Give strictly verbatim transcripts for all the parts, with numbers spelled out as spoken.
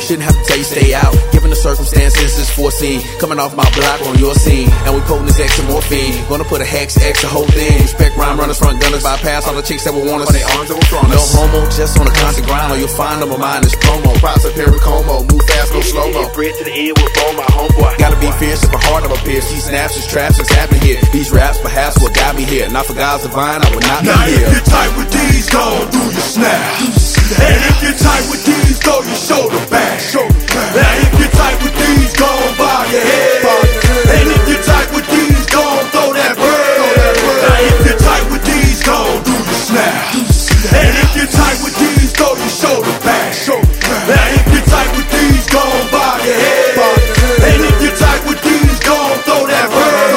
shouldn't have to tell you stay out. Given the circumstances, it's foreseen. Coming off my block on your scene, and we potent this extra morphine. Gonna put a hex, X the whole thing. Respect rhyme runners, front gunners, bypass all the chicks that will want us. On their arms that will front us. No homo, just on a constant grind, or you'll find them. Mine is promo. Props up here in Como. Move fast, go slow mo. Bread to the end with bone, my homeboy. Gotta be fierce if a heart of a pierce. These snaps is traps, it's happening here. These raps perhaps what got me here. Not for God's divine, I would not be now here. Now if you're tight with these, gon' do your snap. And if you're tight with these, throw your shoulder back. Now if you're tight with these, gon' bob your head. And if you're tight with these, gon' throw that bread. Now if you're tight with these, gon' do your snap. And if you're tight with these, throw your shoulder back. Now if you're tight with these, gon' bob your head. And if you're tight with these, gon' throw that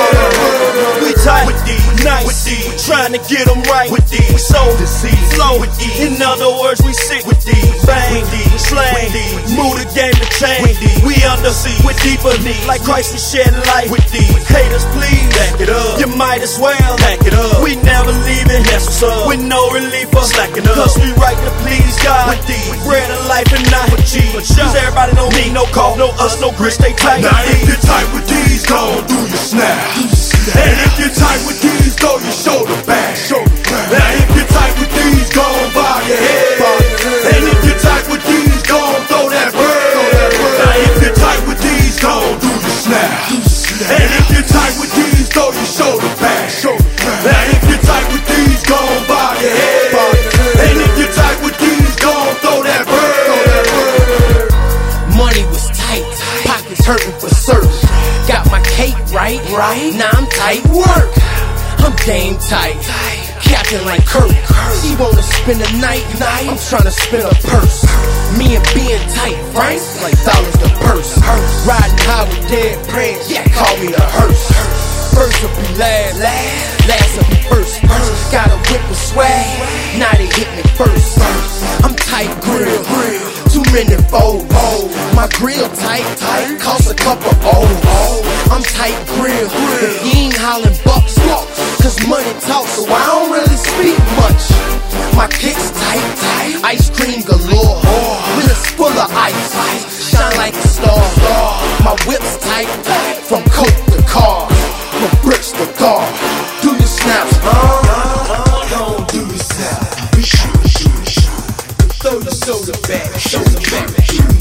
bread. We tight with these, nice with these, trying to get them right with these. We sow the seed, flow with these. In other words, we sick with these. Bang, slang, move the game to change. We under siege with deeper needs, like Christ we shed light with these. Haters, please back it up. You might as well back it up. We never leaving, that's what's up. With no relief for slacking up. Cause we right to please God with these. Bread of life and not with cheese. Cause everybody know me, no call, no us, no grits, stay tight. Now if you're tight with these, gon' do your snap. And if you're tight with these, throw your shoulder back. Now if you're tight with these, gon' bob your head. And if you're tight with these, gon' throw that bread. Now if you're tight with these, gon' do your snap. And if you're tight with these, throw your shoulder back. Now if you're tight with these, gon' bob your head. And if you're tight with these, gon' throw that bread. Money was tight, pockets hurting for certain. Got my cake right, right. Now I'm tight work. I'm game tight, captain like Kirk. She wanna spend the night, I'm tryna spend a purse. Me and being tight, right? Like dollars the purse. Riding high with dead friends, yeah, call me the hearse. First will be last, last will be first. Got a whip with swag, now they hit me first. I'm tight grill, too many foes. My grill tight, tight, cost a couple O's. I'm tight grill, if you ain't hollering bucks, cause money talks, so I don't really speak much. My kicks tight, tight, ice cream galore. Wheels full of ice, shine like a star. My whip's tight, from coke to car, from bricks to car. Do your snaps, huh? Don't do your snaps. Throw your shoulder back, shoulder back.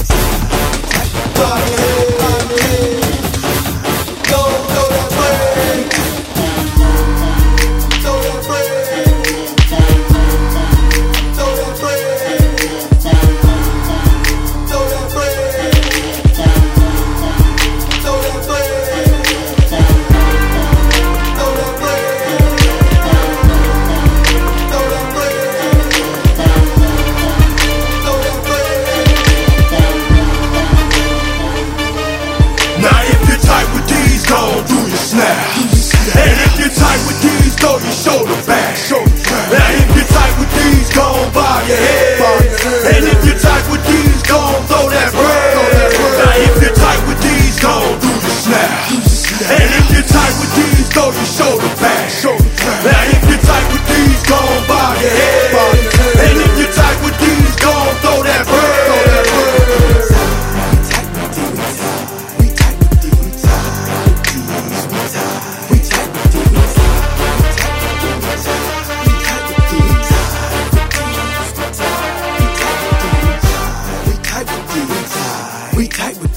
Gon' do your snap. And if you're tight with these, throw your shoulder back. Now if you're tight with these, gon' bob your head. And if you're tight with these, gon' throw that bread. Now if you're tight with these, gon' do your snap. And if you're tight with these, throw your shoulder back. Now if you're tight with these, gon' bob your head. And if you're tight with these, gon' throw that bread. We tight with